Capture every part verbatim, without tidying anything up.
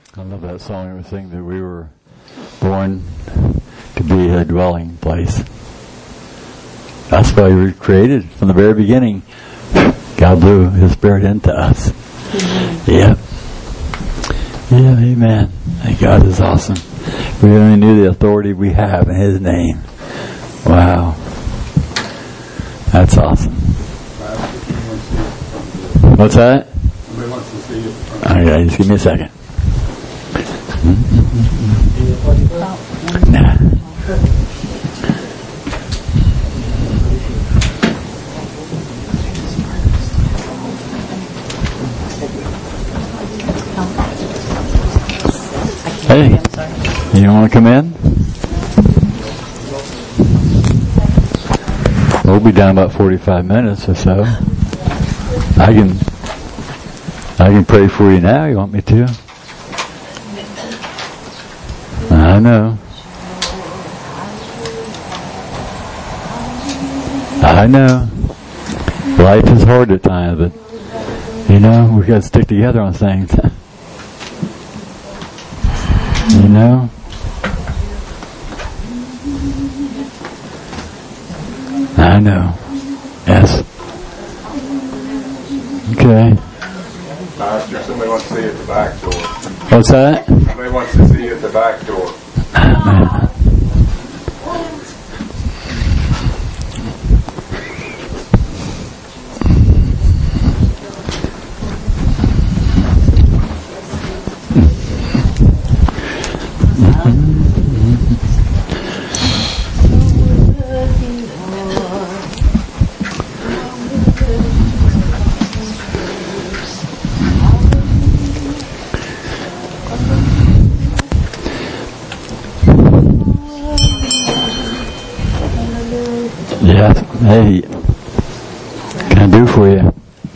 I love that song. It was saying that we were born to be a dwelling place. That's why we were created from the very beginning. God blew His Spirit into us. Mm-hmm. Yep. Yeah, amen. And God is awesome. We only knew the authority we have in His name. Wow. That's awesome. What's that? Somebody wants to see you. Okay, just give me a second. Nah. Hey, you don't want to come in? We'll be down about forty-five minutes or so. I can, I can pray for you now. You want me to? I know. I know. Life is hard at times, but you know, we got to stick together on things. You know? I know. Yes. Okay. Pastor, somebody wants to see you at the back door. What's that? Somebody wants to see you at the back door. Man. Yes. Hey, can I do for you?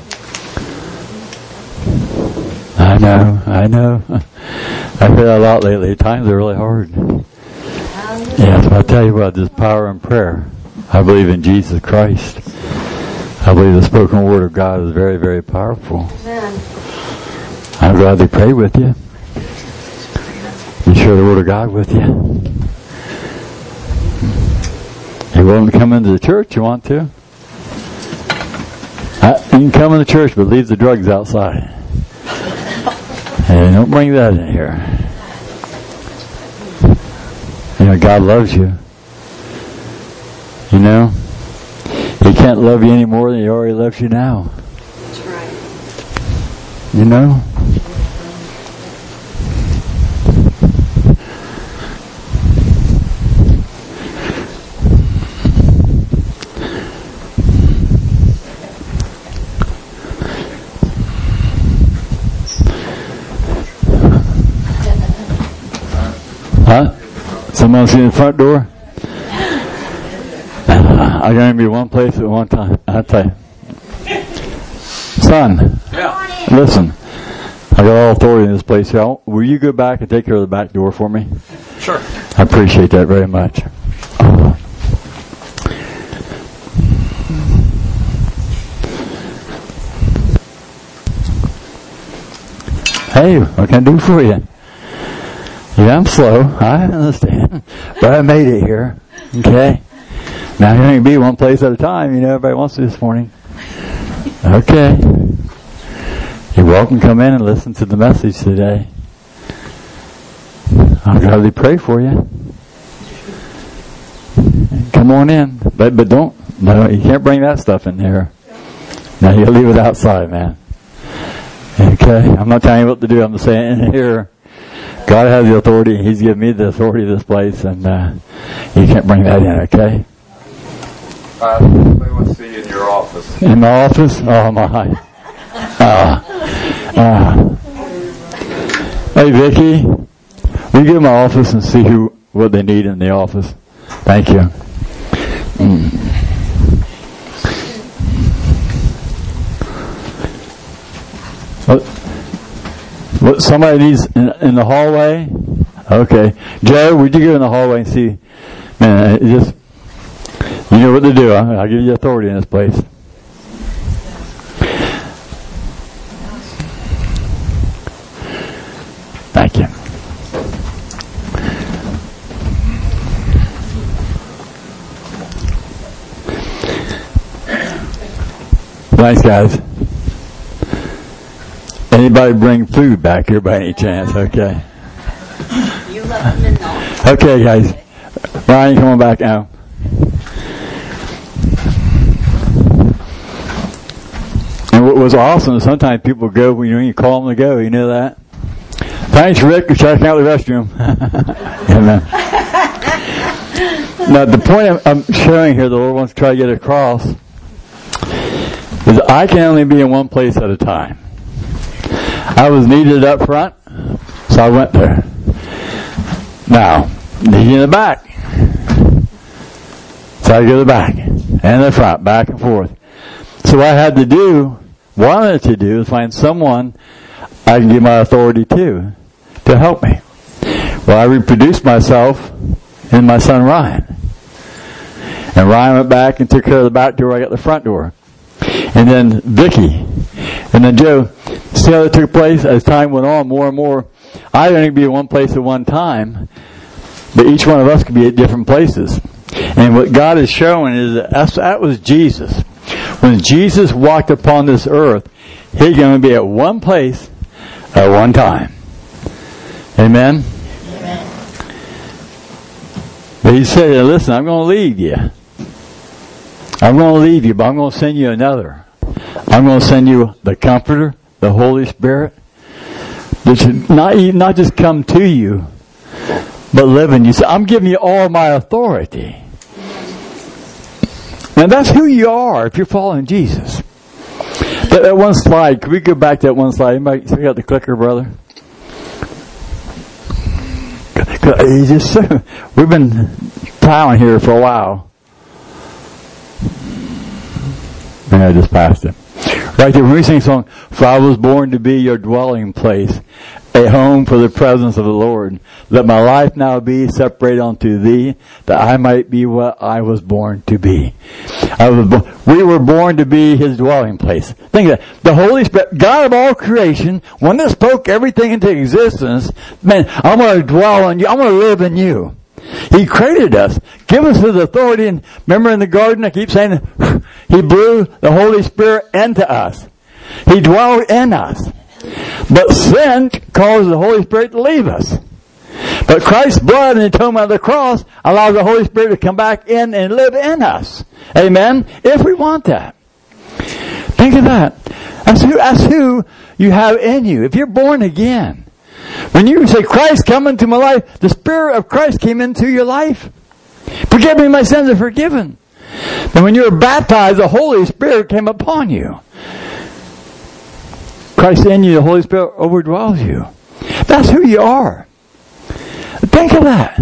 I know, I know. I've heard that a lot lately. Times are really hard. Yes, but I tell you what, there's power in prayer. I believe in Jesus Christ. I believe the spoken word of God is very, very powerful. Amen. I'd rather pray with you and share the word of God with you. You're willing to come into the church, you want to? Uh, you can come in the church, but leave the drugs outside. And don't bring that in here. You know, God loves you. You know? He can't love you any more than He already loves you now. That's right. You know? Huh? Someone see in the front door? I can only be one place at one time. I tell you, son. Yeah. Listen, I got all authority in this place here. Will you go back and take care of the back door for me? Sure. I appreciate that very much. Hey, what can I do for you? Yeah, I'm slow. I understand. But I made it here. Okay? Now, you're going to be one place at a time. You know, everybody wants to this morning. Okay. You're welcome to come in and listen to the message today. I'll gladly pray for you. Come on in. But but don't, no, you can't bring that stuff in here. Now, you leave it outside, man. Okay? I'm not telling you what to do. I'm just saying in here, God has the authority. He's given me the authority of this place, and uh, you can't bring that in, okay? Uh, somebody wants to see you in your office. In my office? Oh, my. Uh, uh. Hey, Vicki, will you go to my office and see who what they need in the office? Thank you. Mm. What? What, somebody needs in, in the hallway? Okay. Joe, would you go in the hallway and see? Man, it just, you know what to do. I'll, I'll give you authority in this place. Thank you. Thanks, guys. Anybody bring food back here by any chance? Okay. You let them in now. Okay, guys. Ryan, come on back now. And what was awesome is sometimes people go when you, you call them to go. You know that? Thanks, Rick, for checking out the restroom. Amen. Now, the point I'm showing here, the Lord wants to try to get across, is I can only be in one place at a time. I was needed up front, so I went there. Now, needed in the back, so I go to the back and the front, back and forth. So what I had to do, wanted to do, is find someone I can give my authority to, to help me. Well, I reproduced myself in my son Ryan. And Ryan went back and took care of the back door, I got the front door. And then Vicky, and then Joe. See how it took place as time went on, more and more. I didn't be in one place at one time, but each one of us could be at different places. And what God is showing is that that was Jesus. When Jesus walked upon this earth, He's going to be at one place at one time. Amen? Amen. But He said, listen, I'm going to leave you. I'm going to leave you, but I'm going to send you another. I'm going to send you the Comforter, the Holy Spirit, that should not, not just come to you, but live in you. So I'm giving you all my authority. And that's who you are if you're following Jesus. That, that one slide, can we go back to that one slide? Anybody got the clicker, brother? He just, we've been plowing here for a while. And I just passed it. Right there, when we sing a song, for I was born to be your dwelling place, a home for the presence of the Lord. Let my life now be separated unto thee, that I might be what I was born to be. I was bo- we were born to be His dwelling place. Think of that. The Holy Spirit, God of all creation, one that spoke everything into existence, man, I'm going to dwell on you. I'm going to live in you. He created us. Give us His authority. And remember in the garden, I keep saying, He blew the Holy Spirit into us. He dwelled in us. But sin caused the Holy Spirit to leave us. But Christ's blood and atonement of the cross allows the Holy Spirit to come back in and live in us. Amen? If we want that. Think of that. That's who, that's who you have in you. If you're born again. When you say, Christ, come into my life, the Spirit of Christ came into your life. Forgive me, my sins are forgiven. And when you were baptized, the Holy Spirit came upon you. Christ in you, the Holy Spirit overdwells you. That's who you are. Think of that.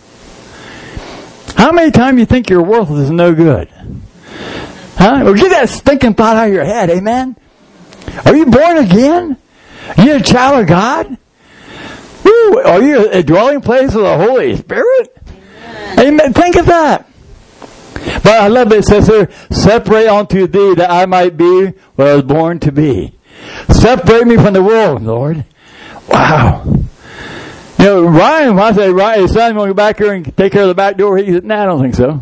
How many times you think you're worthless and no good? Huh? Well, get that stinking thought out of your head, amen? Are you born again? Are you a child of God? Woo, are you a dwelling place of the Holy Spirit? Amen. Amen. Think of that. But I love it. It says here, separate unto thee that I might be what I was born to be. Separate me from the world, Lord. Wow. You know, Ryan, when I say Ryan, his son, want to go back here and take care of the back door, he said, nah, I don't think so.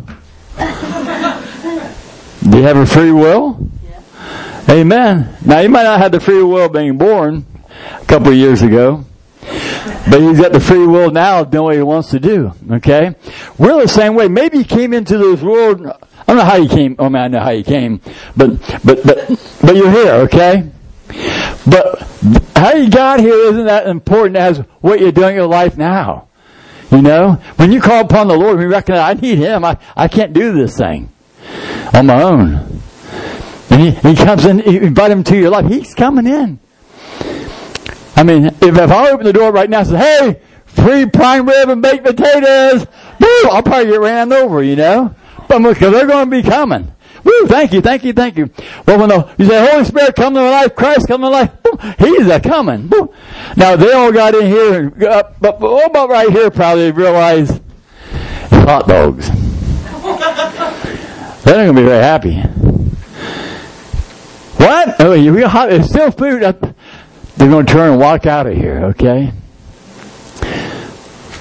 Do you have a free will? Yeah. Amen. Now, you might not have the free will being born a couple of years ago. But he's got the free will now of doing what he wants to do. Okay? We're the same way. Maybe he came into this world. I don't know how he came. I mean, I know how he came. But, but, but, but you're here, okay? But how you got here isn't that important as what you're doing in your life now. You know? When you call upon the Lord, we recognize I need Him. I, I can't do this thing on my own. And he, he comes in, you invite Him to your life. He's coming in. I mean, if, if I open the door right now and say, hey, free prime rib and baked potatoes, woo, I'll probably get ran over, you know? But because they're going to be coming. Woo, thank you, thank you, thank you. Well, when the, you say, Holy Spirit, come to my life, Christ, come to my life, woo, He's a coming. Woo. Now, they all got in here, and up, but what about right here probably realize hot dogs. They're not going to be very happy. What? Oh, you got hot, it's still food up. They're going to turn and walk out of here, okay?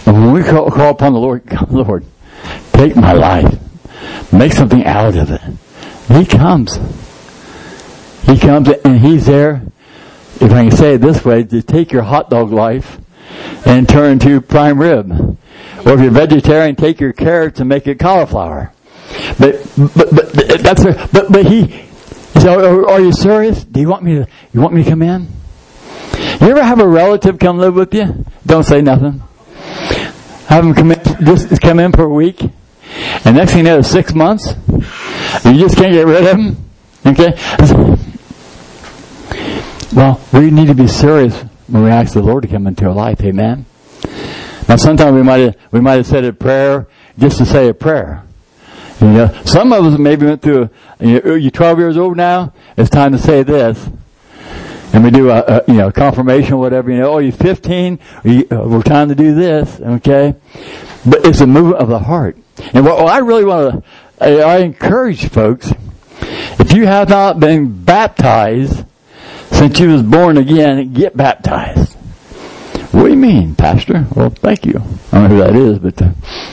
And when we call, call upon the Lord, Lord, take my life, make something out of it. He comes. He comes and He's there, if I can say it this way, to take your hot dog life and turn into prime rib. Or if you're vegetarian, take your carrots and make it cauliflower. But but but that's a, but but he, he said, are, are you serious? Do you want me to you want me to come in? You ever have a relative come live with you? Don't say nothing. Have them come in, just come in for a week, and next thing you know, it's six months. You just can't get rid of them. Okay. Well, we need to be serious when we ask the Lord to come into our life. Amen. Now, sometimes we might have, we might have said a prayer just to say a prayer. You know, some of us maybe went through. A, you know, you're twelve years old now. It's time to say this, and we do a, a you know confirmation or whatever. You know, oh, you're fifteen. You, uh, we're trying to do this. Okay, but it's a movement of the heart. And what, what I really want to, I, I encourage folks, if you have not been baptized since you was born again, get baptized. What do you mean, Pastor? Well, thank you. I don't know who that is, but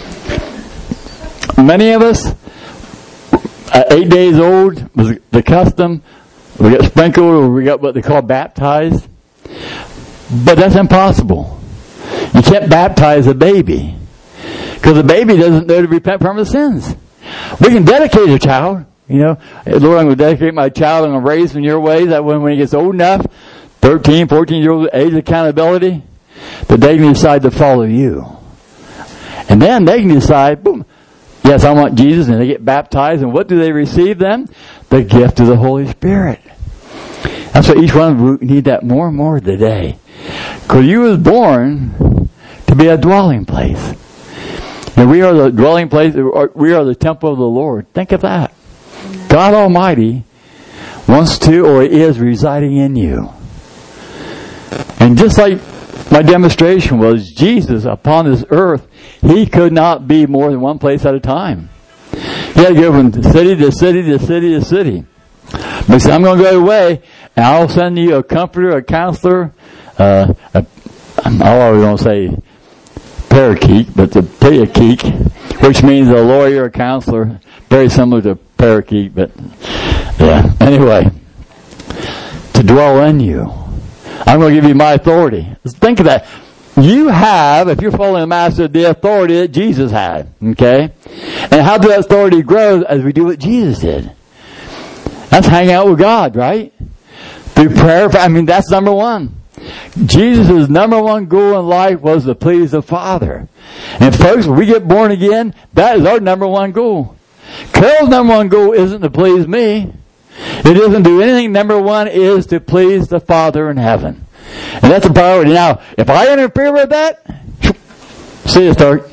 uh, many of us, at eight days old, was the custom. We got sprinkled, or we got what they call baptized. But that's impossible. You can't baptize a baby, because the baby doesn't know to repent from his sins. We can dedicate a child. You know, Lord, I'm going to dedicate my child. I'm going to raise him in your ways. That when, when he gets old enough, thirteen, fourteen year old age of accountability, that they can decide to follow you. And then they can decide, boom, yes, I want Jesus, and they get baptized. And what do they receive then? The gift of the Holy Spirit. That's why each one of you need that more and more today. Because you was born to be a dwelling place. And we are the dwelling place, we are the temple of the Lord. Think of that. God Almighty wants to, or is, residing in you. And just like my demonstration was, Jesus upon this earth, He could not be more than one place at a time. He had to go from city to city to city to city. But He said, I'm going to go away, and I'll send you a comforter, a counselor, uh, a, I always don't say parakeet, but the parakeet, which means a lawyer, a counselor, very similar to parakeet, but yeah. Anyway, to dwell in you. I'm going to give you my authority. Think of that. You have, if you're following the Master, the authority that Jesus had. Okay? And how does that authority grow? As we do what Jesus did. That's hang out with God, right? Through prayer. I mean, that's number one. Jesus' number one goal in life was to please the Father. And folks, when we get born again, that is our number one goal. Carol's number one goal isn't to please me. It doesn't do anything. Number one is to please the Father in heaven. And that's a priority. Now, if I interfere with that, see you start.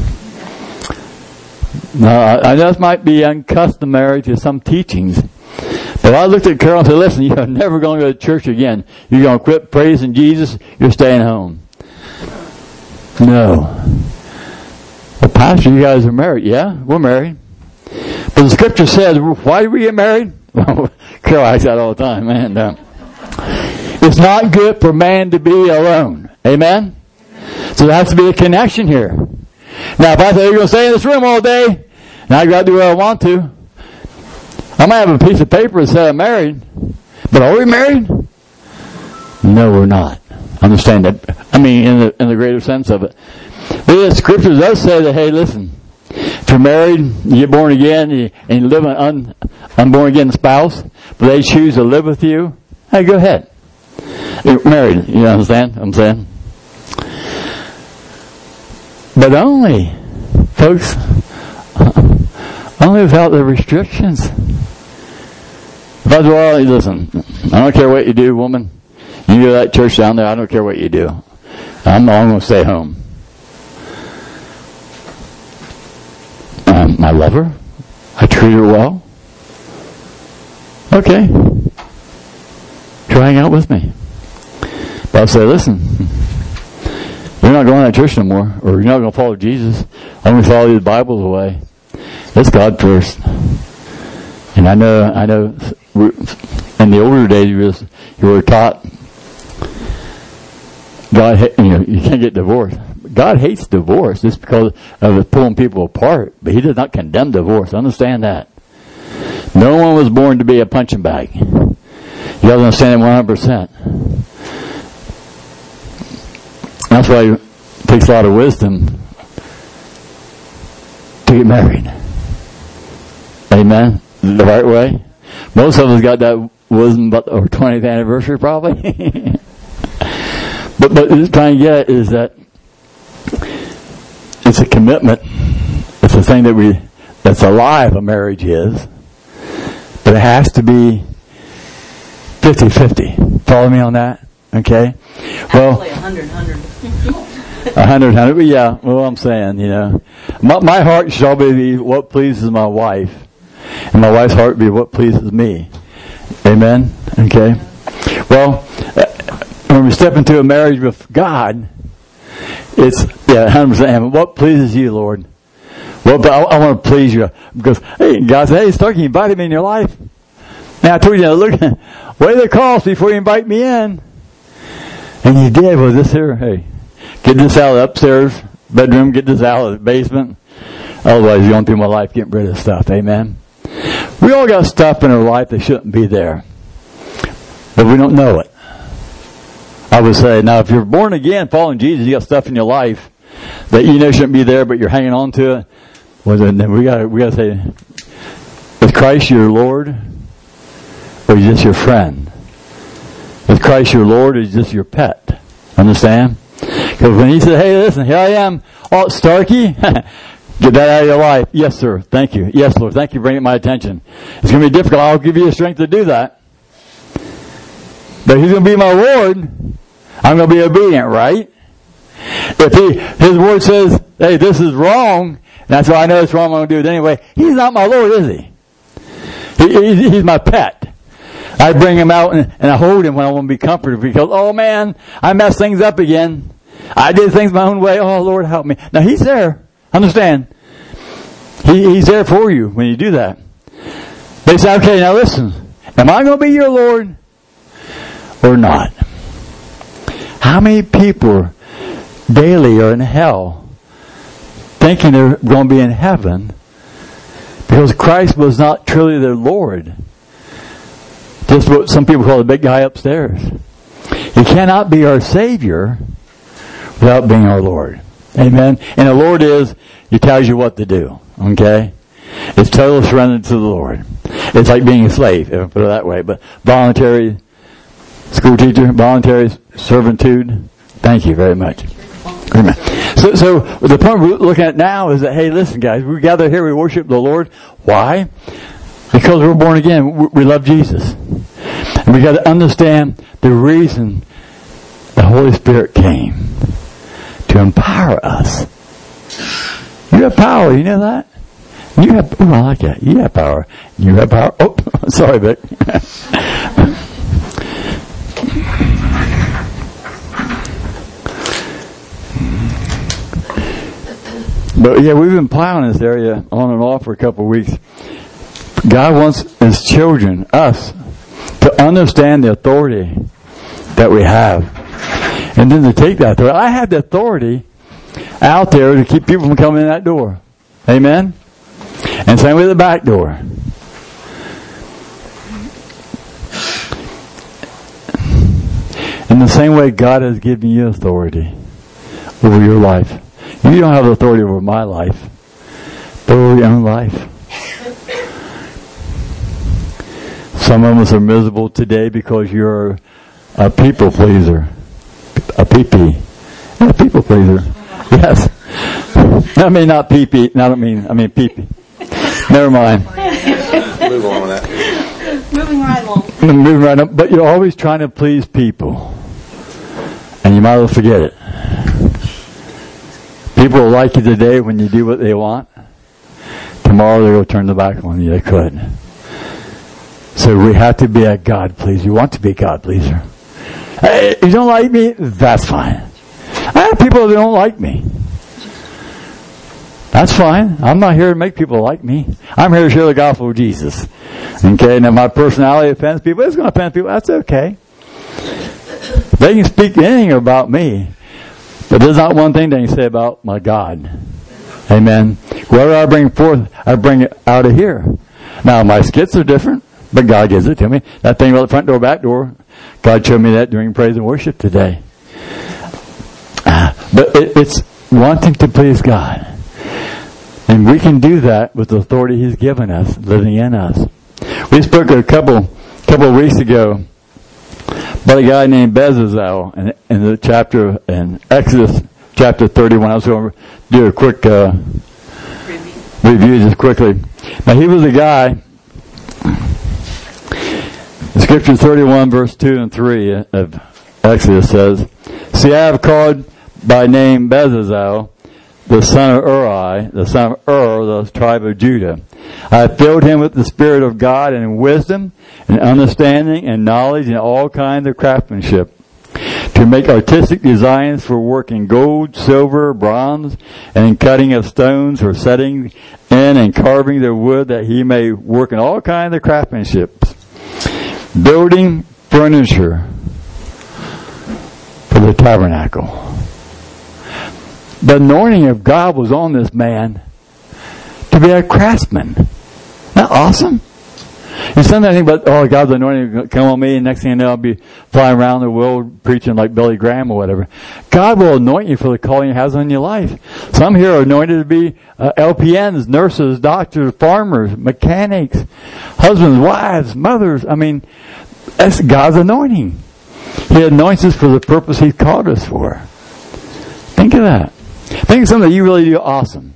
Now, I know this might be uncustomary to some teachings, but I looked at Carol and said, listen, you're never going to go to church again. You're going to quit praising Jesus. You're staying home. No. Well, Pastor, you guys are married. Yeah, we're married. But the scripture says, why do we get married? Well, Carol asks that all the time, man. Uh, it's not good for man to be alone. Amen? So there has to be a connection here. Now, if I say you're going to stay in this room all day, and I got to do what I want to, I might have a piece of paper that says I'm married, but are we married? No, we're not. Understand that? I mean, in the in the greater sense of it. But the scripture does say that, hey, listen, if you're married, you get born again, and you, and you live with an un, unborn again spouse, but they choose to live with you, hey, go ahead. You're married, you understand what I'm saying? But only, folks, only without the restrictions. If I was, well, listen, I don't care what you do, woman. You go to that church down there, I don't care what you do. I'm, I'm going to stay home. Um, I love her. I treat her well. Okay. Try hang out with me. But I'll say, listen, you're not going to that church no more, or you're not going to follow Jesus. I'm going to follow the Bible's way. It's God first. And I know, I know, in the older days, you, was, you were taught God, you know, you can't get divorced. God hates divorce just because of it pulling people apart, but He does not condemn divorce. Understand that. No one was born to be a punching bag. You got to understand it one hundred percent. That's why it takes a lot of wisdom to get married. Amen? The right way. Most of us got that wisdom about our twentieth anniversary probably. but but what trying to get is that it's a commitment. It's a thing that we that's alive, a marriage is. But it has to be fifty-fifty. Follow me on that? Okay? Well, Actually, one hundred, one hundred. A hundred, hundred, but yeah, well, I'm saying, you know, my, my heart shall be what pleases my wife, and my wife's heart be what pleases me. Amen? Okay? Well, when we step into a marriage with God, it's, yeah, one hundred percent, what pleases you, Lord? Well, but I, I want to please you, because, hey, God said, hey, Starkey, you invited me in your life. Now, I told you, look, weigh the cost before you invite me in. And you did, well, this here, hey, get this out of the upstairs bedroom, get this out of the basement. Otherwise, you're going through my life getting rid of stuff. Amen? We all got stuff in our life that shouldn't be there. But we don't know it. I would say, now, if you're born again, following Jesus, you got stuff in your life that you know shouldn't be there, but you're hanging on to it. Well, then we got we got to say, is Christ your Lord, or is this your friend? Is Christ your Lord, or is this your pet? Understand? Because when He said, hey, listen, here I am, oh, Starkey, get that out of your life. Yes, sir. Thank you. Yes, Lord. Thank you for bringing it to my attention. It's going to be difficult. I'll give you the strength to do that. But He's going to be my Lord. I'm going to be obedient, right? If he, His Word says, hey, this is wrong, and that's why I know it's wrong, I'm going to do it anyway. He's not my Lord, is He? he he's, he's my pet. I bring Him out and, and I hold Him when I want to be comforted because, oh man, I messed things up again. I did things my own way. Oh Lord, help me. Now He's there. Understand. He, he's there for you when you do that. They say, okay, now listen. Am I going to be your Lord or not? How many people daily are in hell thinking they're going to be in heaven because Christ was not truly their Lord? Just what some people call the big guy upstairs. He cannot be our Savior without being our Lord. Amen? And the Lord is, He tells you what to do. Okay? It's total surrender to the Lord. It's like being a slave, if I put it that way. But voluntary, school teacher, voluntary servitude. Thank you very much. Amen. So, so the point we're looking at now is that, hey, listen, guys, we gather here, we worship the Lord. Why? Because we're born again. We love Jesus. And we got to understand the reason the Holy Spirit came. To empower us. You have power, you know that? You have, oh, I like that. You have power. You have power. Oh, sorry, Vic. But yeah, we've been plowing this area on and off for a couple of weeks. God wants His children, us, to understand the authority that we have. And then to take that authority. I have the authority out there to keep people from coming in that door. Amen? And same with the back door. In the same way God has given you authority over your life. You don't have authority over my life, but over your own life. Some of us are miserable today because you're a people pleaser. A pee-pee. A people pleaser. Yes. I mean not pee-pee. No, I don't mean, I mean pee-pee. Never mind. Move on with that. Moving right along. Moving right up. But you're always trying to please people. And you might as well forget it. People will like you today when you do what they want. Tomorrow they're going to turn their back on you. They could. So we have to be a God pleaser. You want to be a God pleaser. Hey, you don't like me? That's fine. I have people that don't like me. That's fine. I'm not here to make people like me. I'm here to share the gospel of Jesus. Okay, now my personality offends people. It's going to offend people. That's okay. They can speak anything about me. But But there's not one thing that you say about my God. Amen. Whatever I bring forth, I bring it out of here. Now, my skits are different, but God gives it to me. That thing about the front door, back door, God showed me that during praise and worship today. Uh, but it, it's wanting to please God. And we can do that with the authority He's given us, living in us. We spoke a couple couple of weeks ago about a guy named Bezalel in, in the chapter in Exodus chapter thirty-one. I was going to do a quick uh, review. review just quickly. Now he was a guy. Scripture thirty-one, verse two and three of Exodus says, "See, I have called by name Bezalel, the son of Uri, the son of Ur, the tribe of Judah. I have filled him with the Spirit of God and wisdom and understanding and knowledge and all kinds of craftsmanship, to make artistic designs for work in gold, silver, bronze, and in cutting of stones, for setting in and carving the wood, that he may work in all kinds of craftsmanship, building furniture for the tabernacle." The anointing of God was on this man to be a craftsman. Isn't that awesome? You sometimes think about, oh, God's anointing will come on me, and next thing you know, I'll be flying around the world preaching like Billy Graham or whatever. God will anoint you for the calling He has on your life. Some here are anointed to be uh, L P Ns, nurses, doctors, farmers, mechanics, husbands, wives, mothers. I mean, that's God's anointing. He anoints us for the purpose He's called us for. Think of that. Think of something that you really do awesome.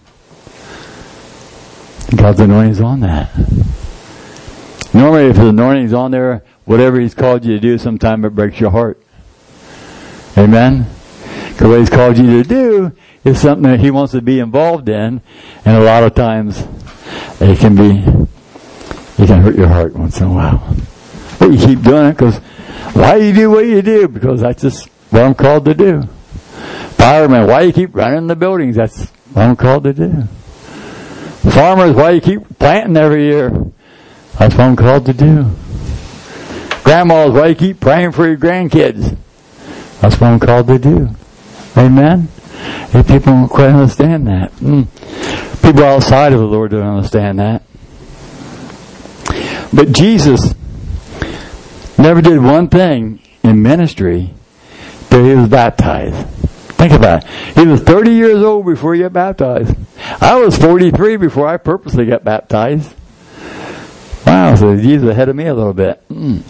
God's anointing is on that. Normally, if the anointing is on there, whatever He's called you to do, sometimes it breaks your heart. Amen? Because what He's called you to do is something that He wants to be involved in, and a lot of times it can be, it can hurt your heart once in a while. But you keep doing it because, why do you do what you do? Because that's just what I'm called to do. Firemen, why do you keep running the buildings? That's what I'm called to do. Farmers, why do you keep planting every year? That's what I'm called to do. Grandmas, why do you keep praying for your grandkids? That's what I'm called to do. Amen? If people don't quite understand that. Mm. People outside of the Lord don't understand that. But Jesus never did one thing in ministry till He was baptized. Think about it. He was thirty years old before he got baptized. I was forty-three before I purposely got baptized. Wow, so Jesus was ahead of me a little bit. Mm.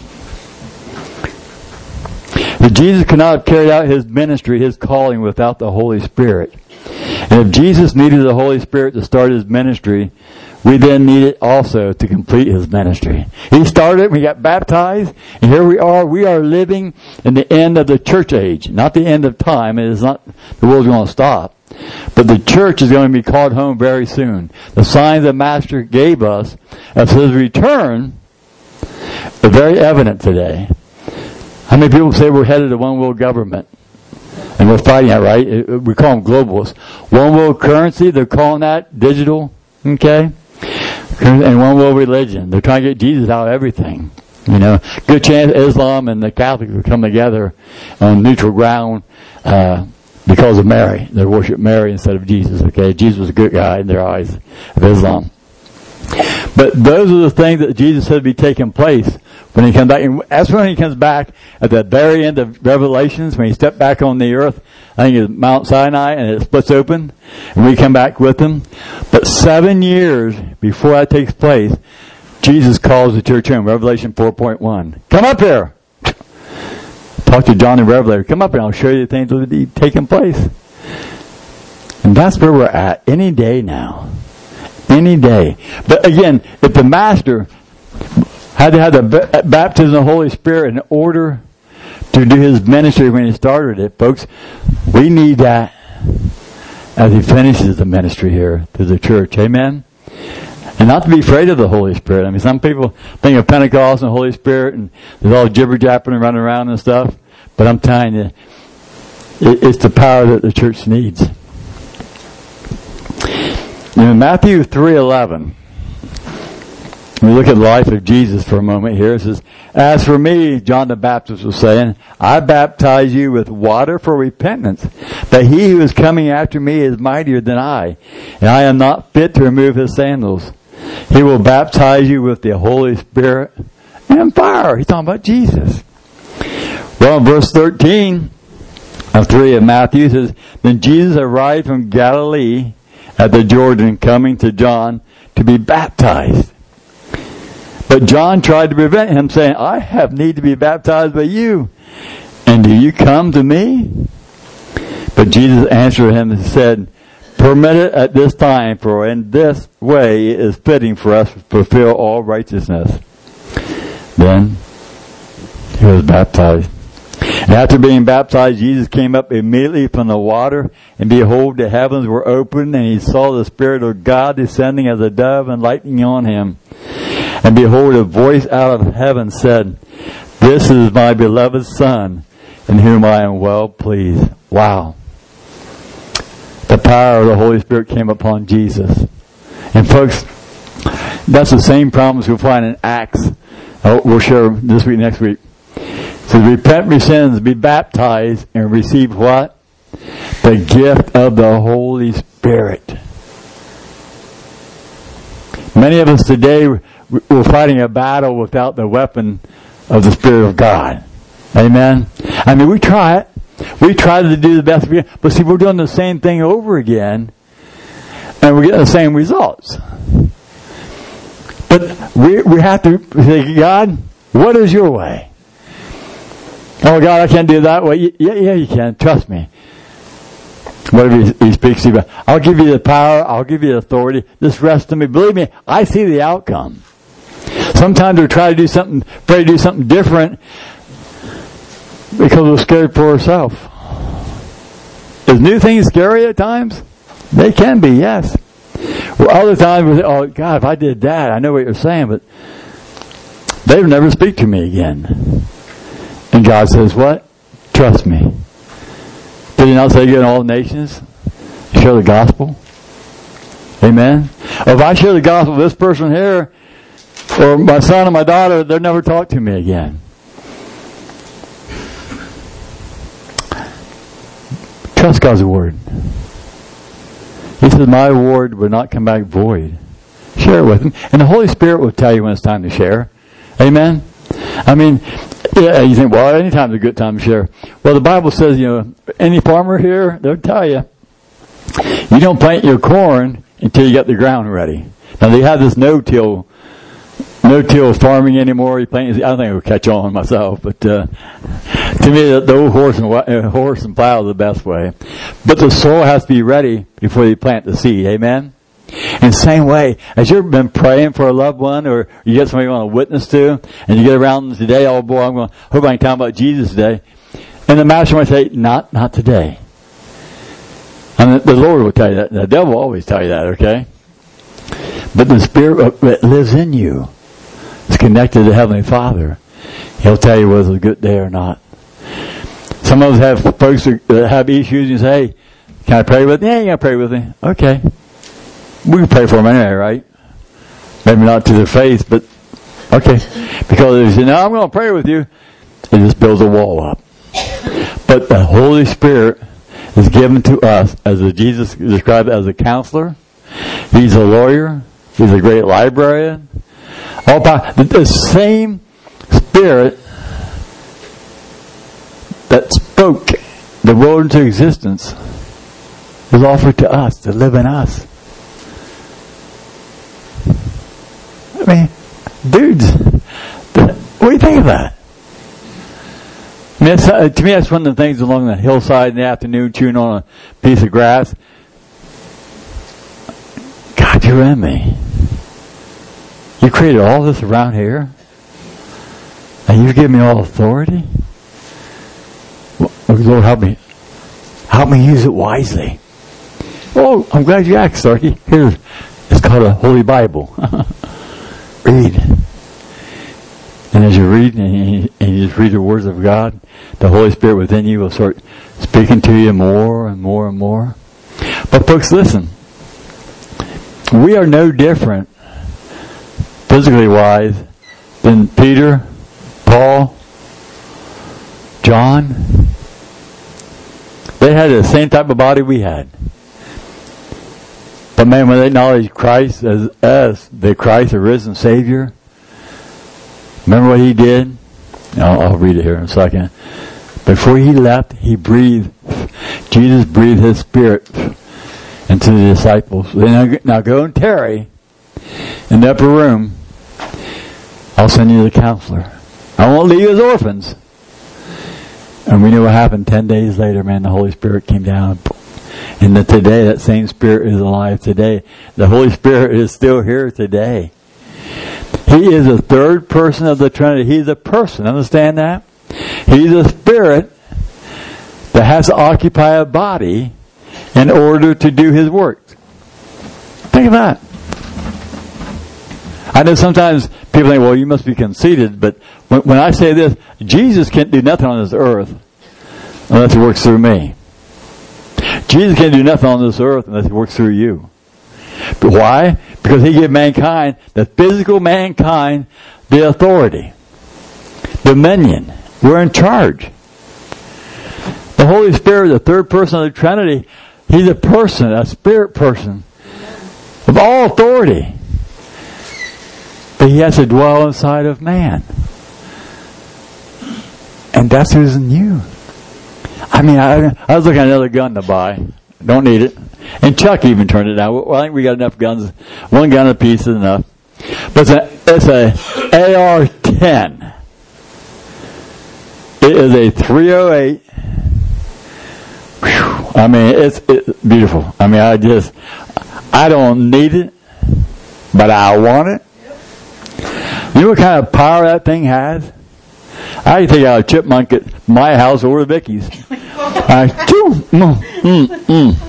But Jesus could not have carried out His ministry, His calling, without the Holy Spirit. And if Jesus needed the Holy Spirit to start His ministry, we then need it also to complete His ministry. He started, we got baptized, and here we are. We are living in the end of the church age. Not the end of time. It is not, the world's going to stop. But the church is going to be called home very soon. The signs the Master gave us of His return are very evident today. How many people say we're headed to one world government? And we're fighting that, right? We call them globalists. One world currency, they're calling that digital. Okay? And one world religion. They're trying to get Jesus out of everything. You know, good chance Islam and the Catholics will come together on neutral ground uh, because of Mary. They worship Mary instead of Jesus. Okay? Jesus was a good guy in their eyes of Islam. But those are the things that Jesus said would be taking place when He comes back. And that's when He comes back at the very end of Revelations, when He stepped back on the earth. I think it's Mount Sinai, and it splits open, and we come back with Him. But seven years before that takes place, Jesus calls the church home. Revelation four point one. Come up here. Talk to John the Revelator. Come up here, and I'll show you the things that will be taking place. And that's where we're at any day now. Any day. But again, if the Master had to have the baptism of the Holy Spirit in order to do His ministry when He started it, folks, we need that as He finishes the ministry here to the church. Amen? And not to be afraid of the Holy Spirit. I mean, some people think of Pentecost and the Holy Spirit, and there's all jibber-japping and running around and stuff. But I'm telling you, it's the power that the church needs. In Matthew three eleven, we look at the life of Jesus for a moment here. It says, as for me, John the Baptist was saying, I baptize you with water for repentance, but he who is coming after me is mightier than I, and I am not fit to remove his sandals. He will baptize you with the Holy Spirit and fire. He's talking about Jesus. Well, in verse thirteen of three of Matthew says, then Jesus arrived from Galilee at the Jordan, coming to John to be baptized. But John tried to prevent him, saying, I have need to be baptized by you, and do you come to me? But Jesus answered him and said, permit it at this time, for in this way it is fitting for us to fulfill all righteousness. Then he was baptized. And after being baptized, Jesus came up immediately from the water, and behold, the heavens were opened, and he saw the Spirit of God descending as a dove and lighting on him. And behold, a voice out of heaven said, this is my beloved Son, in whom I am well pleased. Wow. The power of the Holy Spirit came upon Jesus. And folks, that's the same promise we'll find in Acts. Oh, we'll share this week, next week. It says, repent of your sins, be baptized, and receive what? The gift of the Holy Spirit. Many of us today, we're fighting a battle without the weapon of the Spirit of God. Amen? I mean, we try it. We try to do the best we can. But see, we're doing the same thing over again. And we're getting the same results. But we we have to say, God, what is your way? Oh, God, I can't do it that way. Yeah, yeah, you can. Trust me. Whatever he, he speaks to you about. I'll give you the power. I'll give you the authority. Just rest in me. Believe me, I see the outcome. Sometimes we try to do something, pray to do something different because we're scared for ourselves. Is new things scary at times? They can be, yes. Well, other times we say, oh, God, if I did that, I know what you're saying, but they would never speak to me again. And God says, what? Trust me. Did he not say go in all nations? Share the gospel? Amen? Or if I share the gospel with this person here, or my son or my daughter, they'll never talk to me again. Trust God's word. He says, my word will not come back void. Share it with him. And the Holy Spirit will tell you when it's time to share. Amen? I mean, yeah, you think, well, any time's a good time to share. Well, the Bible says, you know, any farmer here, they'll tell you, you don't plant your corn until you get the ground ready. Now, they have this no-till no-till farming anymore. You plant, I don't think it will catch on myself, but uh, to me, the, the old horse and uh, horse and plow is the best way. But the soil has to be ready before you plant the seed. Amen. In the same way, as you've been praying for a loved one, or you get somebody you want to witness to, and you get around today, oh boy, I'm going to hope I can tell them about Jesus today. And the master might say, not, not today. And the, the Lord will tell you that. The devil will always tell you that, okay? But the Spirit that lives in you is connected to the Heavenly Father. He'll tell you whether it's a good day or not. Some of us have folks that have issues, and you say, hey, can I pray with you? Yeah, you got to pray with me. Okay. We can pray for them anyway, right? Maybe not to their face, but okay. Because if you say, no, I'm going to pray with you, it just builds a wall up. But the Holy Spirit is given to us, as a, Jesus described as a counselor. He's a lawyer. He's a great librarian. All power. The same Spirit that spoke the world into existence is offered to us to live in us. I mean, dudes, what do you think of that? I mean, it's, uh, to me, that's one of the things along the hillside in the afternoon, chewing on a piece of grass. God, you're in me. You created all this around here, and you give me all authority. Well, Lord, help me. Help me use it wisely. Oh, I'm glad you asked, Starkey. Here, it's called a Holy Bible. Read. And as you read, and you, and you just read the words of God, the Holy Spirit within you will start speaking to you more and more and more. But folks, listen. We are no different physically wise, than Peter, Paul, John. They had the same type of body we had. But man, when they acknowledged Christ as, as the Christ, the risen Savior, remember what he did? I'll, I'll read it here in a second. Before he left, he breathed, Jesus breathed his Spirit into the disciples. Now, now go and tarry in the upper room. I'll send you the counselor. I won't leave you as orphans. And we know what happened ten days later, man. The Holy Spirit came down. And that today, that same Spirit is alive today. The Holy Spirit is still here today. He is the third person of the Trinity. He's a person. Understand that? He's a spirit that has to occupy a body in order to do his work. Think of that. I know sometimes people think, well, you must be conceited, but when, when I say this, Jesus can't do nothing on this earth unless he works through me. Jesus can't do nothing on this earth unless he works through you. But why? Because he gave mankind, the physical mankind, the authority, dominion. We're in charge. The Holy Spirit, the third person of the Trinity, he's a person, a spirit person of all authority. But he has to dwell inside of man. And that's who's in you. I mean, I, I was looking at another gun to buy. Don't need it. And Chuck even turned it down. Well, I think we got enough guns. One gun apiece is enough. But it's a, it's a A R ten. It is a three oh eight. Whew. I mean, it's, it's beautiful. I mean, I just, I don't need it, but I want it. You know what kind of power that thing has? I can take out a chipmunk at my house over to Vicky's. I, choo, mm, mm, mm.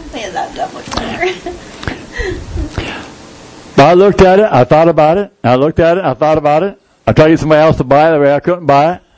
I looked at it, I thought about it, I looked at it, I thought about it. I tried to get somebody else to buy it, the way I couldn't buy it.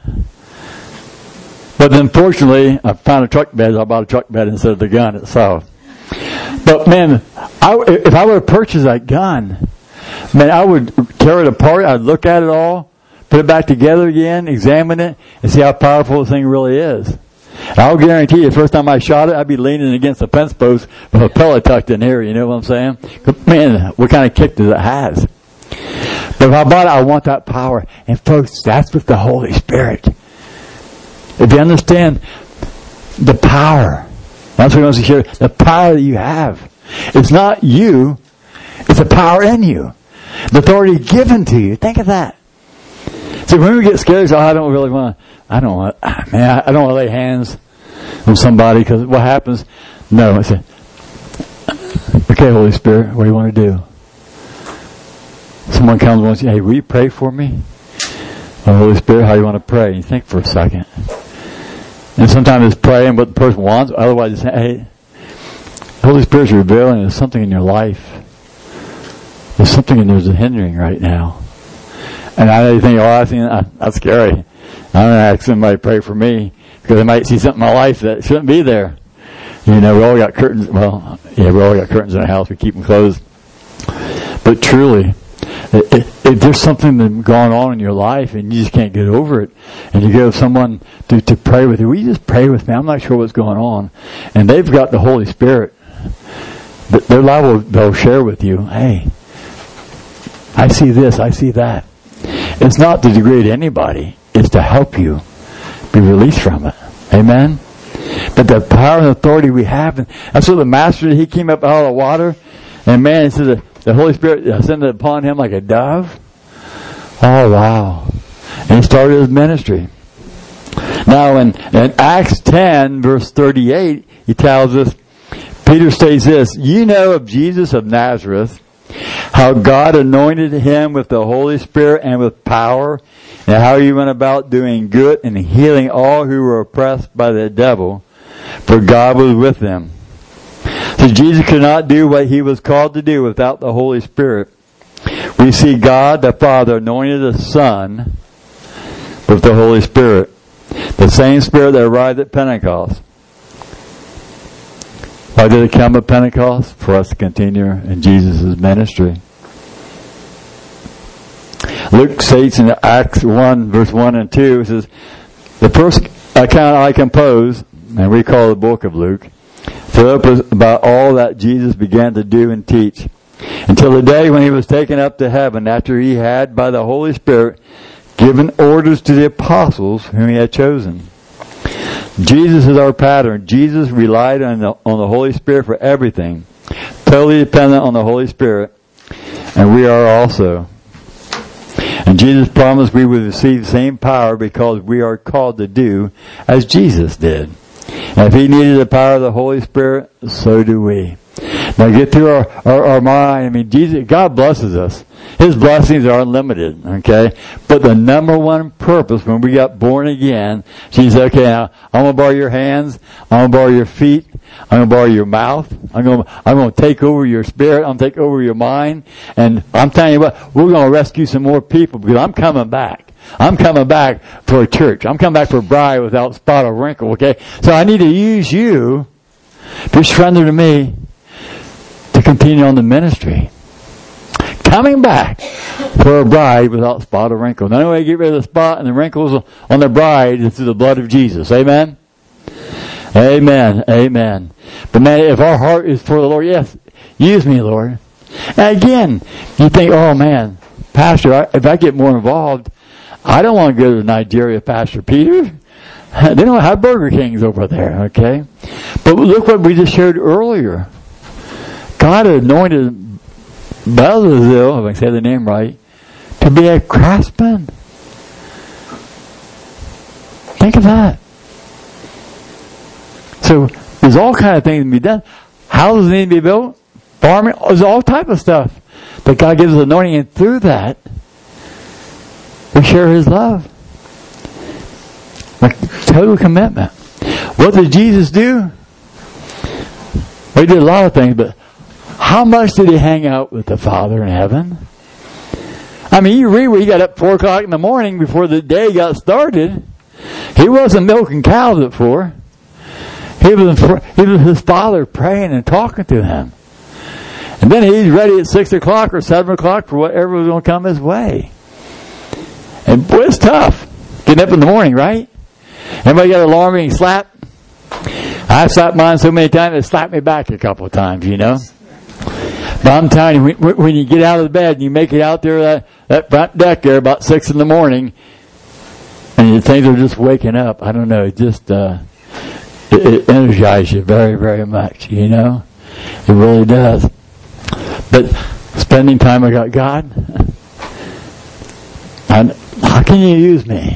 But then fortunately, I found a truck bed, so I bought a truck bed instead of the gun itself. But man, I, if I would have purchased that gun, man, I would tear it apart, I'd look at it all, put it back together again, examine it, and see how powerful the thing really is. And I'll guarantee you, the first time I shot it, I'd be leaning against the fence post with a pellet tucked in here, you know what I'm saying? Man, what kind of kick does it have? But if I bought it, I want that power. And folks, that's with the Holy Spirit. If you understand the power, that's what I want to share, the power that you have. It's not you, it's the power in you. The authority given to you. Think of that. See, when we get scared, so, oh, I don't really want to, I don't want, man, I don't want to lay hands on somebody because what happens? No, I say, okay, Holy Spirit, what do you want to do? Someone comes and wants you, hey, will you pray for me? Oh, Holy Spirit, how do you want to pray? And you think for a second. And sometimes it's praying what the person wants, otherwise it's saying, hey, Holy Spirit's revealing there's something in your life. There's something in there's a hindering right now. And I know you think, oh, I think that's scary. I'm going to ask somebody to pray for me because they might see something in my life that shouldn't be there. You know, we all got curtains. Well, yeah, we all got curtains in our house. We keep them closed. But truly, if, if there's something that's going on in your life and you just can't get over it, and you go to someone to, to pray with you, will you just pray with me? I'm not sure what's going on. And they've got the Holy Spirit. But they're liable, they'll share with you, hey, I see this, I see that. It's not to degrade anybody. It's to help you be released from it. Amen? But the power and authority we have, and that's what the Master did. He came up out of the water, and man, it says the, the Holy Spirit ascended upon him like a dove. Oh, wow. And he started his ministry. Now, in, in Acts ten, verse thirty-eight, he tells us, Peter states this, you know of Jesus of Nazareth, how God anointed him with the Holy Spirit and with power, and how he went about doing good and healing all who were oppressed by the devil, for God was with them. So Jesus could not do what he was called to do without the Holy Spirit. We see God the Father anointed the Son with the Holy Spirit, the same Spirit that arrived at Pentecost. Why did it come at Pentecost? For us to continue in Jesus' ministry. Luke states in Acts one, verse one and two, it says, the first account I compose, and we call the book of Luke, Philip was about all that Jesus began to do and teach, until the day when he was taken up to heaven, after he had, by the Holy Spirit, given orders to the apostles whom he had chosen. Jesus is our pattern. Jesus relied on the, on the Holy Spirit for everything, totally dependent on the Holy Spirit, and we are also. And Jesus promised we would receive the same power because we are called to do as Jesus did. And if he needed the power of the Holy Spirit, so do we. Now get through our, our, our mind. I mean, Jesus, God blesses us. His blessings are unlimited, okay? But the number one purpose when we got born again, Jesus said, okay, now, I'm going to borrow your hands. I'm going to borrow your feet. I'm going to borrow your mouth. I'm going to, I'm going to take over your spirit. I'm going to take over your mind. And I'm telling you what, we're going to rescue some more people because I'm coming back. I'm coming back for a church. I'm coming back for a bride without spot or wrinkle, okay? So I need to use you to surrender to me to continue on the ministry. Coming back for a bride without spot or wrinkle. The only way to get rid of the spot and the wrinkles on the bride is through the blood of Jesus. Amen? Amen. Amen. But man, if our heart is for the Lord, yes, use me, Lord. And again, you think, oh man, Pastor, if I get more involved, I don't want to go to Nigeria, Pastor Peter. They don't have Burger Kings over there, okay? But look what we just shared earlier. God anointed Bezalel, if I say the name right, to be a craftsman. Think of that. So there's all kind of things to be done. Houses need to be built. Farming, there's all type of stuff that God gives us anointing, and through that we share His love. Like total commitment. What did Jesus do? Well, He did a lot of things, but how much did He hang out with the Father in heaven? I mean, you read where He got up four o'clock in the morning before the day got started. He wasn't milking cows at four. He was, he was His Father praying and talking to Him. And then He's ready at six o'clock or seven o'clock for whatever was going to come His way. And boy, it's tough getting up in the morning, right? Anybody got an alarm being slapped? I've slapped mine so many times it slapped me back a couple of times, you know. But I'm telling you, when, when you get out of the bed and you make it out there that, that front deck there about six in the morning, and you think they're just waking up, I don't know, it just uh, it, it energizes you very, very much, you know. It really does. But spending time with God, and how can you use me?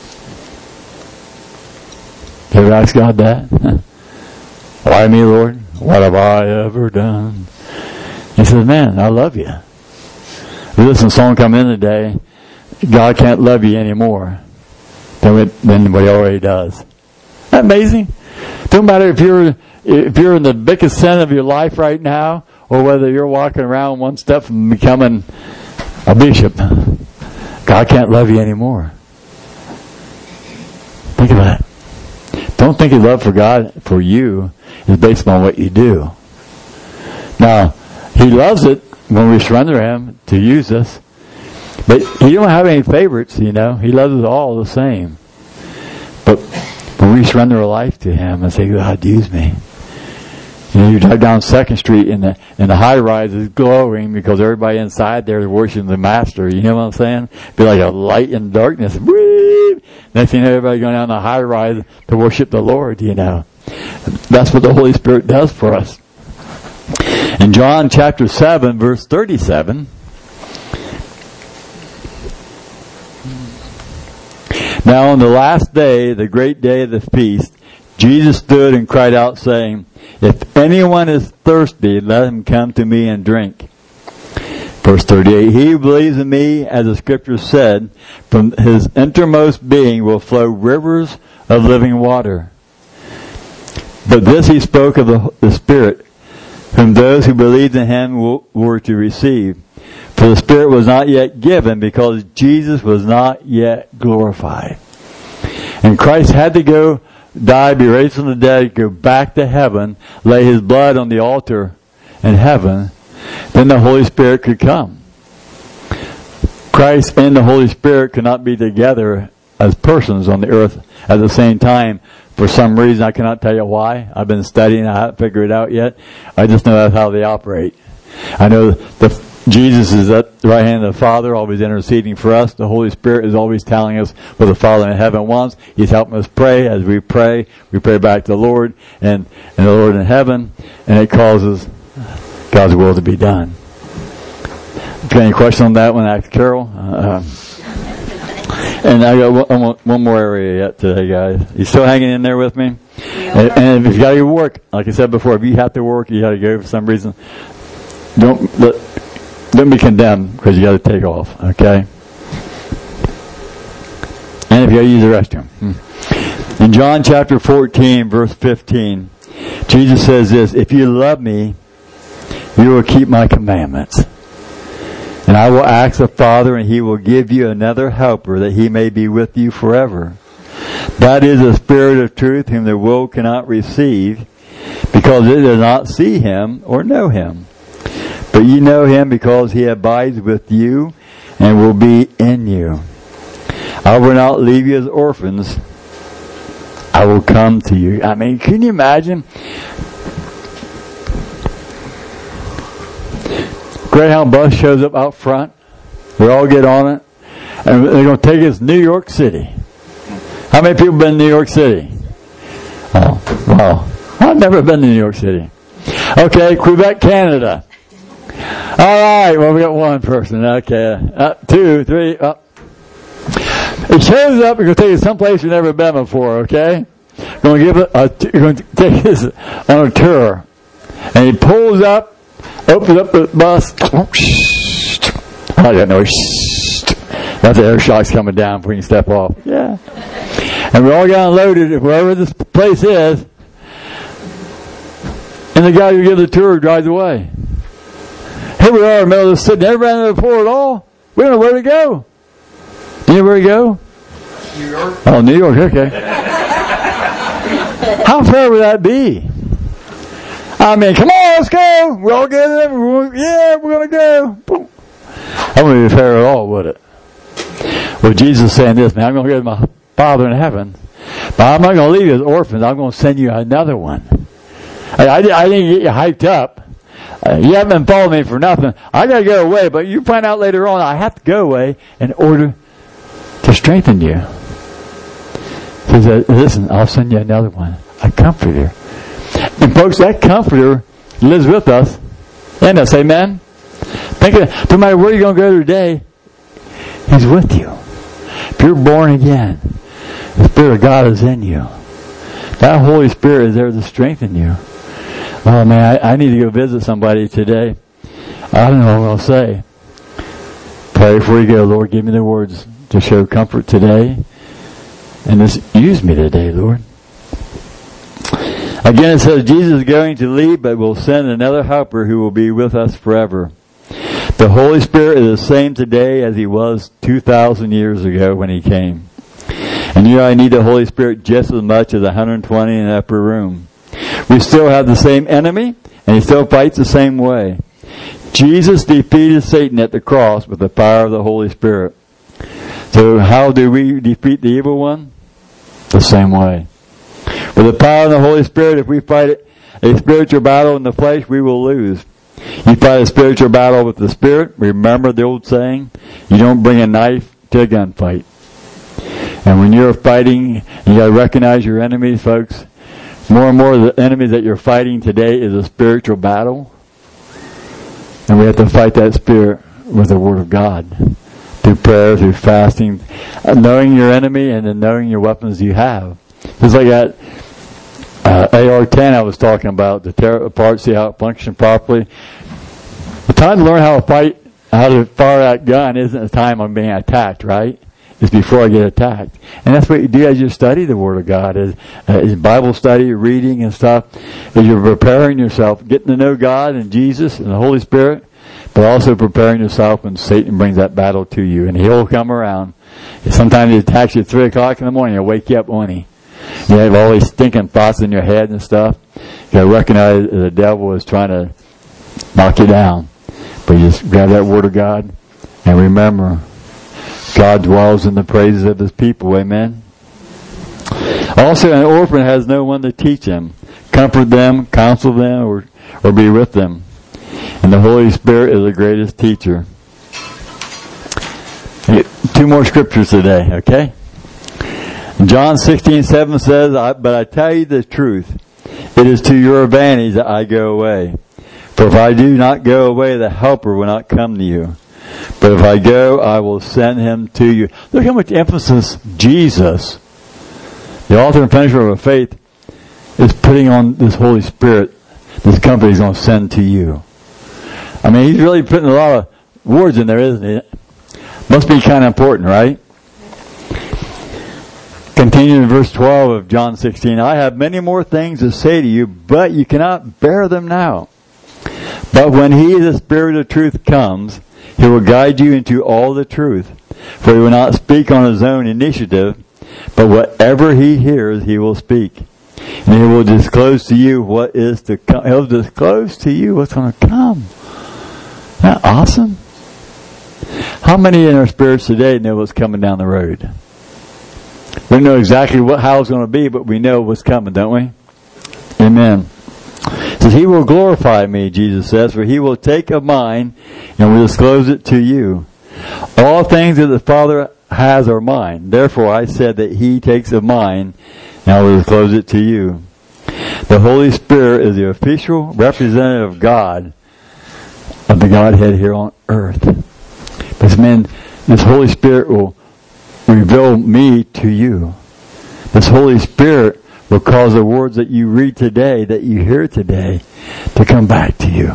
You ever ask God that? Why me, Lord? What have I ever done? He says, man, I love you. We listen to a song come in today, God can't love you anymore than, than what He already does. Isn't that amazing? Don't matter if you're if you're in the biggest sin of your life right now, or whether you're walking around one step from becoming a bishop. God can't love you anymore. Think of that. Don't think His love for God, for you, is based on what you do. Now, He loves it when we surrender Him to use us. But He don't have any favorites, you know. He loves us all the same. But when we surrender our life to Him and say, God, use me. You know, you drive down Second Street and the, and the high rise is glowing because everybody inside there is worshiping the Master. You know what I'm saying? Be like a light in darkness. Whee! Next thing you know, everybody going down the high rise to worship the Lord, you know. That's what the Holy Spirit does for us. In John chapter seven, verse thirty-seven, now on the last day, the great day of the feast, Jesus stood and cried out, saying, if anyone is thirsty, let him come to me and drink. Verse thirty-eight, he who believes in me, as the Scripture said, from his innermost being will flow rivers of living water. But this he spoke of the, the Spirit, whom those who believed in Him were to receive. For the Spirit was not yet given, because Jesus was not yet glorified. And Christ had to go, die, be raised from the dead, go back to heaven, lay His blood on the altar in heaven. Then the Holy Spirit could come. Christ and the Holy Spirit cannot be together as persons on the earth at the same time. For some reason, I cannot tell you why. I've been studying. I haven't figured it out yet. I just know that's how they operate. I know the Jesus is at the right hand of the Father, always interceding for us. The Holy Spirit is always telling us what the Father in heaven wants. He's helping us pray. As we pray, we pray back to the Lord and, and the Lord in heaven, and it causes God's will to be done. Got any question on that one? Ask Carol. Uh, and I got one, one more area yet today, guys. You still hanging in there with me? And, and if you got to work, like I said before, if you have to work, you got to go for some reason. Don't let, don't be condemned because you got to take off. Okay. And if you got to use the restroom. Hmm. In John chapter fourteen, verse fifteen, Jesus says this: "If you love me, you will keep my commandments. And I will ask the Father, and he will give you another helper, that he may be with you forever. That is the Spirit of truth, whom the world cannot receive, because it does not see him or know him. But you know him, because he abides with you and will be in you. I will not leave you as orphans. I will come to you." I mean, can you imagine? Greyhound bus shows up out front. We all get on it. And they're going to take us to New York City. How many people been to New York City? Oh, wow. I've never been to New York City. Okay, Quebec, Canada. All right, well, we got one person. Okay, uh, two, three. Uh. It shows up. We're going to take us someplace we've never been before, okay? We're going to give it a, we're going to take us on a tour. And he pulls up, opens up the bus. I don't know. That's the air shock's coming down before you can step off. Yeah. And we all got unloaded wherever this place is. And the guy who gives the tour drives away. Here we are in the middle of the city. Never ran into the port at all. We don't know where to go. Do you know where to go? New York. Oh, New York. Okay. How far would that be? I mean, come on, let's go. We're all good. Yeah, we're going to go. Boom. That wouldn't be fair at all, would it? Well, Jesus is saying this, man, I'm going to go to my Father in heaven, but I'm not going to leave you as orphans. I'm going to send you another one. I, I, I didn't get you hyped up. Uh, you haven't been following me for nothing. I got to go away, but you find out later on I have to go away in order to strengthen you. He said, listen, I'll send you another one, a comforter. And folks, that comforter lives with us in us, amen? Think of it, no matter where you're going to go today, he's with you. If you're born again, the Spirit of God is in you. That Holy Spirit is there to strengthen you. Oh man, I, I need to go visit somebody today. I don't know what I'll say. Pray before you go, Lord, give me the words to show comfort today. And just use me today, Lord. Again, it says, Jesus is going to leave, but will send another helper who will be with us forever. The Holy Spirit is the same today as he was two thousand years ago when he came. And you know, I need the Holy Spirit just as much as one hundred twenty in the upper room. We still have the same enemy, and he still fights the same way. Jesus defeated Satan at the cross with the power of the Holy Spirit. So how do we defeat the evil one? The same way. With the power of the Holy Spirit, if we fight a spiritual battle in the flesh, we will lose. You fight a spiritual battle with the Spirit. Remember the old saying, you don't bring a knife to a gunfight. And when you're fighting, you got to recognize your enemies, folks. More and more of the enemies that you're fighting today is a spiritual battle. And we have to fight that spirit with the Word of God. Through prayer, through fasting, knowing your enemy and then knowing your weapons you have. Just like that uh, A R ten I was talking about, to tear it apart, see how it functions properly. The time to learn how to fight, how to fire that gun isn't the time I'm being attacked, right? It's before I get attacked. And that's what you do as you study the Word of God, is, uh, is Bible study, reading and stuff, is you're preparing yourself, getting to know God and Jesus and the Holy Spirit, but also preparing yourself when Satan brings that battle to you. And he'll come around. Sometimes he attacks you at three o'clock in the morning, he'll wake you up, won't he? You have all these stinking thoughts in your head and stuff. You gotta recognize the devil is trying to knock you down. But you just grab that Word of God and remember, God dwells in the praises of His people. Amen. Also, an orphan has no one to teach him, comfort them, counsel them, or, or be with them. And the Holy Spirit is the greatest teacher. Two more scriptures today, okay? John sixteen seven says, But I tell you the truth, it is to your advantage that I go away. For if I do not go away, the Helper will not come to you. But if I go, I will send Him to you. Look how much emphasis Jesus, the author and finisher of our faith, is putting on this Holy Spirit, this company He's going to send to you. I mean, He's really putting a lot of words in there, isn't He? Must be kind of important, right? Continuing in verse twelve of John sixteen, I have many more things to say to you, but you cannot bear them now. But when He, the Spirit of truth, comes, He will guide you into all the truth. For He will not speak on His own initiative, but whatever He hears, He will speak. And He will disclose to you what is to come. He'll disclose to you what's going to come. Isn't that awesome? How many in our spirits today know what's coming down the road? We don't know exactly what how it's going to be, but we know what's coming, don't we? Amen. It says, He will glorify me, Jesus says, for He will take of mine and will disclose it to you. All things that the Father has are mine. Therefore I said that He takes of mine and I will disclose it to you. The Holy Spirit is the official representative of God, of the Godhead here on earth. But man, this Holy Spirit will reveal me to you. This Holy Spirit will cause the words that you read today, that you hear today, to come back to you.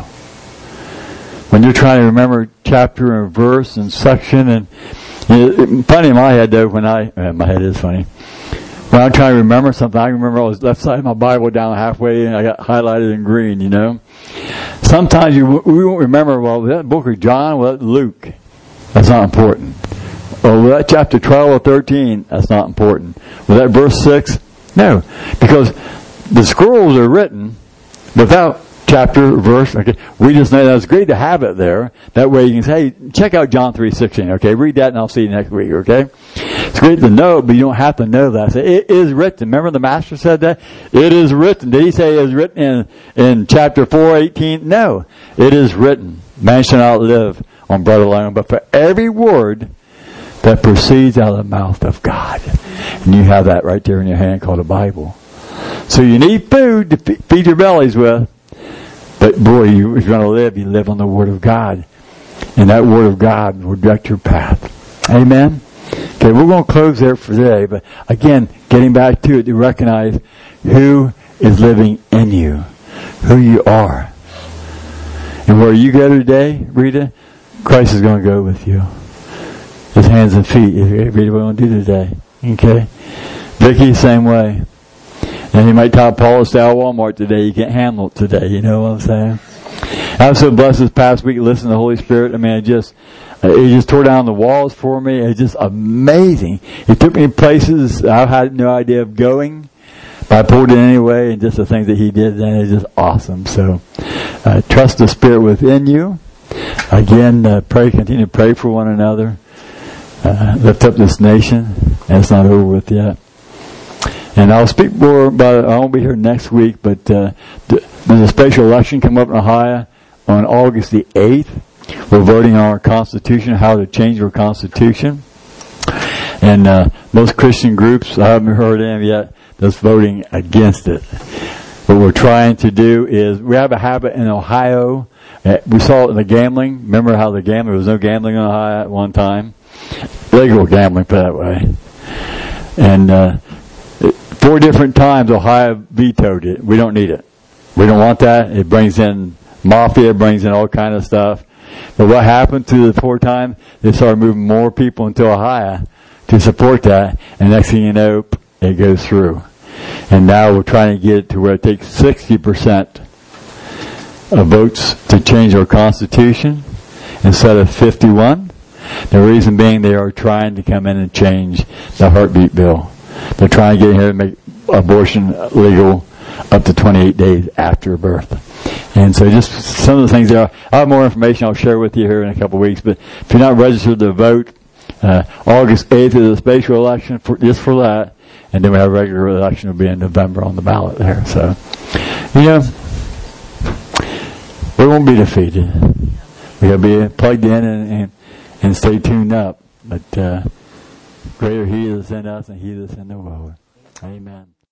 When you're trying to remember chapter and verse and section, and you know, funny in my head though, when I, uh, my head is funny. When I'm trying to remember something, I remember I was left side of my Bible down halfway and I got highlighted in green, you know. Sometimes you we won't remember, well, was that book of John? Was that Luke? That's not important. Or was that chapter twelve or thirteen? That's not important. Was that verse six? No. Because the scrolls are written without chapter, verse. Okay, we just know that's great to have it there. That way you can say, hey, check out John three sixteen. Okay, read that and I'll see you next week. Okay, it's great to know, but you don't have to know that. So it is written. Remember the Master said that? It is written. Did he say it is written in in chapter four eighteen? No, it is written. Man shall not live on bread alone, but for every word that proceeds out of the mouth of God. And you have that right there in your hand called a Bible. So you need food to feed your bellies with. But boy, you, if you're going to live, you live on the Word of God. And that Word of God will direct your path. Amen? Okay, we're going to close there for today. But again, getting back to it, to recognize who is living in you. Who you are. And where you go today, Rita, Christ is going to go with you. His hands and feet. Rita, what do you want to do today? Okay? Vicky, same way. And you might tell Paul to stay at Walmart today. You can't handle it today. You know what I'm saying? I was so blessed this past week listening to the Holy Spirit. I mean, it just, it just tore down the walls for me. It's just amazing. It took me places I had no idea of going. But I pulled it anyway, and just the things that He did then is just awesome. So, uh, trust the Spirit within you. Again, uh, pray, continue to pray for one another. Uh, lift up this nation. And it's not over with yet. And I'll speak more about it. I won't be here next week, but uh, there's a special election coming up in Ohio on August the eighth. We're voting on our Constitution, how to change our Constitution. And uh, most Christian groups, I haven't heard of them yet, that's voting against it. What we're trying to do is, we have a habit in Ohio. Uh, we saw it in the gambling. Remember how the gambling, there was no gambling in Ohio at one time? Legal gambling, put it that way. And uh, four different times Ohio vetoed it. We don't need it. We don't want that. It brings in mafia, it brings in all kind of stuff. But what happened to the four times? They started moving more people into Ohio to support that. And next thing you know, it goes through. And now we're trying to get it to where it takes sixty percent of votes to change our Constitution instead of fifty-one. The reason being they are trying to come in and change the heartbeat bill. They're trying to get in here and make abortion legal up to twenty-eight days after birth. And so just some of the things there. I'll have more information I'll share with you here in a couple of weeks. But if you're not registered to vote, Uh, August eighth is a special election for just for that, and then we have a regular election will be in November on the ballot there. So, you know, we won't be defeated. We got to be plugged in and, and, and stay tuned up. But uh, greater He is in us than He is in the world. Amen.